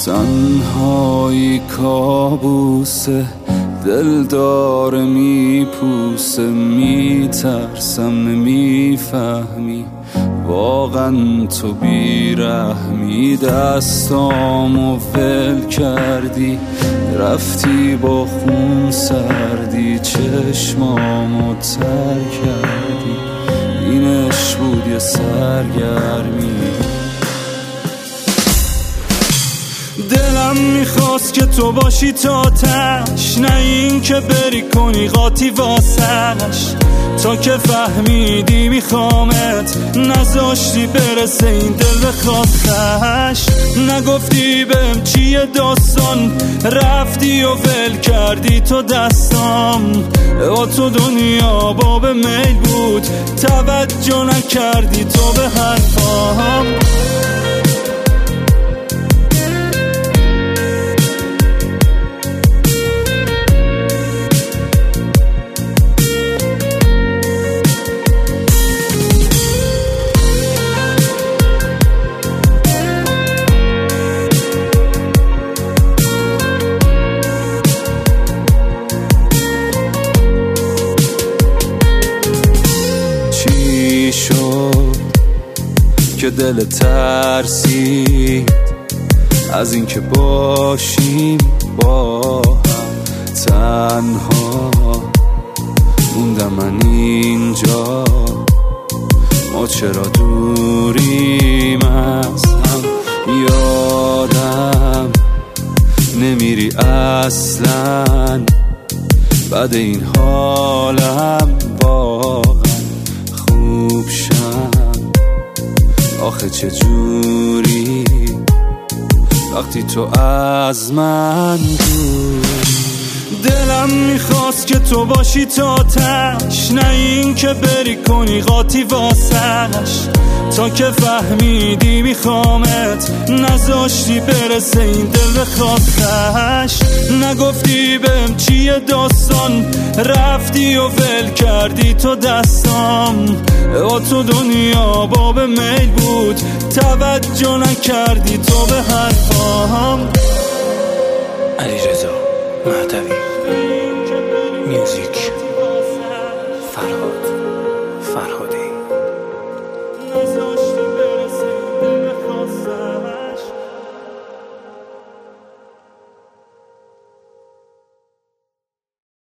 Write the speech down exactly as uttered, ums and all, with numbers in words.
تنهایی کابوسه، دل داره میپوسه، میترسم نمیفهمی واقعا تو بیرحمی. دستامو ول کردی رفتی با خون سردی، چشمامو تر کردی اینش بود یه سرگرمی. دلم میخواست که تو باشی تا تش، نه این که بری کنی قاطی واسش. تا که فهمیدی میخوامت نذاشتی برسه این دل به خواستش. نگفتی بهم چیه داستان، رفتی و ول کردی تو دستام. با تو دنیا باب میل بود، توجه نکردی تو به حرفام. شد که دل ترسید از این که باشیم با هم، تنها موندم من اینجا. ما چرا دوریم از هم، یادم نمیری اصلا. بعد این حالم واقعا خوب شم آخه چجوری وقتی تو از من دور. دلم میخواست که تو باشی تا تش، نه این که بری کنی قاطی واسش. تا که فهمیدی میخوامت نذاشتی برسه این دل به خواستش. نگفتی بهم چیه داستان، رفتی و ول کردی تو دستام. با تو دنیا باب میل بود، توجه نکردی تو به حرفام. علیرضا مهدوی میوزیک فرهاد.